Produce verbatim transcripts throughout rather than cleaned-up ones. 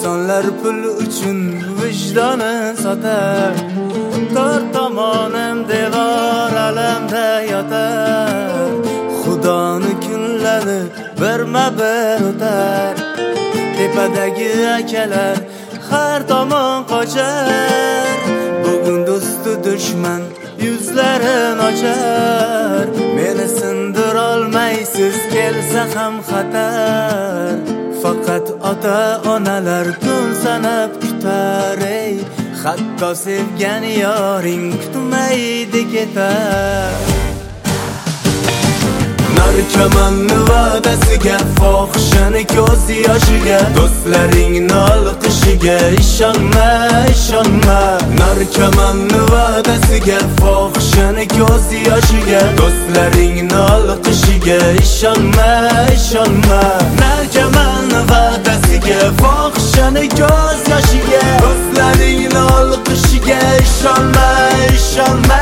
İnsanlar pul uchun vijdoni sotar, to'rt tomonim devor alamda yotar. Xudoni kunlari birma bir o'tar, tepadagi akalar har tomon qochar. Bugun do'stu dushman yuzlarin ochar. Meni sindirolmaysiz kelsa ham xatar, faqat ota-onalar kun sanab kutar. Ey, hatto sevgan yoring kutmaydi ketar. Narkomanni va'dasiga, fohishani ko'z yoshiga, do'stlaringni olqishiga ishonma, ishonma. Narkomanni va'dasiga, fohishani ko'z yoshiga, do'stlaringni olqishiga ishonma, ishonma. Narkomanni va'dasiga, fohishani ko'z yoshiga, do'stlaringni olqishiga ishonma, ishonma.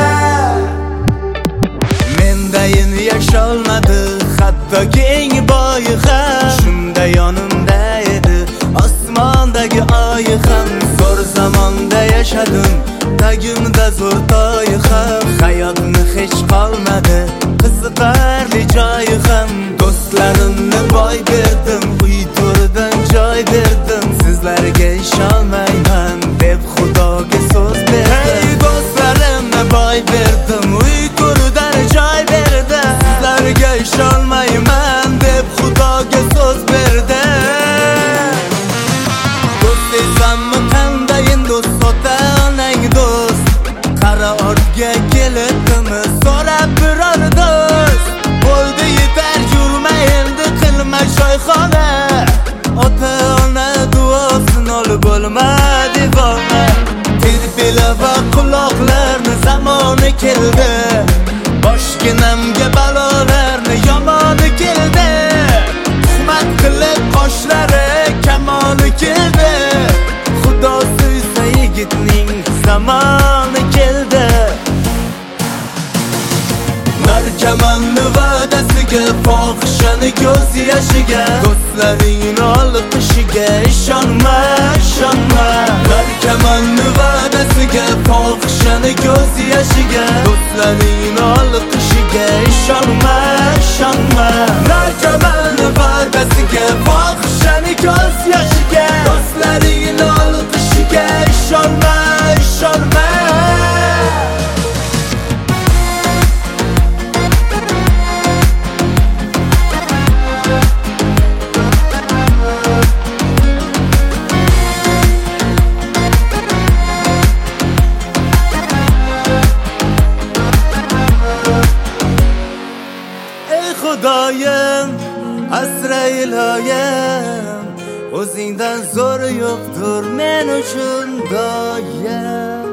Mendayin yasholmadi hatto keng boyi ham, shunda yonimda edi osmondagi oy ham. Zo'r zamonda yashadim, tagimda zo'r to'y ham. Hayotni hech qolmadi qiziqarli joyi ham. Do'stlarimni boy berdim, uy to'ridan joy berdim. Sizlarga ishonmayman deb xudoga so'z berdim. Hey, do'stlarimni boy berdim, uy to'ridan joy berdim. Sizlarga ishonmayman deb xudoga so'z berdim. Do'st desammi qandayin do'st, ota-onang do'st. Qara ortga kelibdimi so'rab biror do'st. Bo'ldi yetar, yurma endi qilma shoyxona. Ota-ona duosini olib bo'lma devona. Tirpila va quloqlarni zamoni keldi, boshginamga balolarni yomoni keldi. Tuhmat qilib qoshlari kamoni keldi. Xudo suysa yigitning zamoni keldi. Narkomanni va'dasiga, fohishani ko'z yoshiga, do'stlaringni olqishiga ishonma, ishonma. Narkomanni va'dasiga, fohishani ko'z yoshiga, do'stlaringni olqishiga ishonma, ishonma. Narkomanni va'dasiga, fohishani ko'z yoshiga, do'stlaringni olqishiga ishonma, ishonma. Xudoyim, asra iloyim, o'zingdan zo'r yo'qdir men uchun doyim.